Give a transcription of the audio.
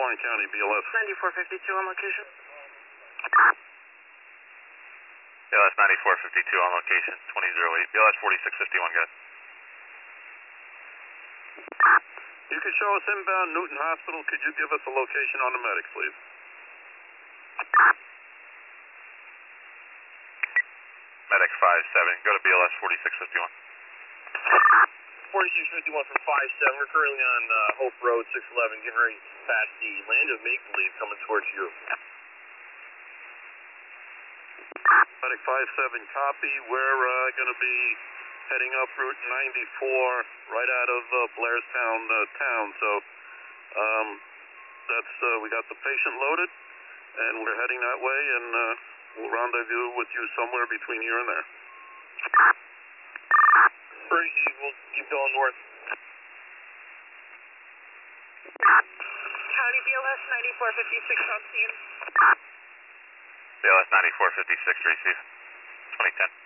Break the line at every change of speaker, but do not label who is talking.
Warren County, BLS.
9452 on location.
BLS 9452 on location, 2008. BLS 4651, guys.
You can show us inbound Newton Hospital. Could you give us a location on the medics, please?
Medic 57, go to BLS 4651.
4651 from 57. We're currently on Hope Road, 611, getting ready past the Land of Make-Believe, coming towards you.
Medic 57, copy. We're going to be heading up Route 94 right out of Blairstown town. So we got the patient loaded, and we're heading that way, and we'll rendezvous with you somewhere between here and there.
Easy, we'll keep going north.
Howdy, BLS 9456 on scene.
BLS 9456, receive. 2010.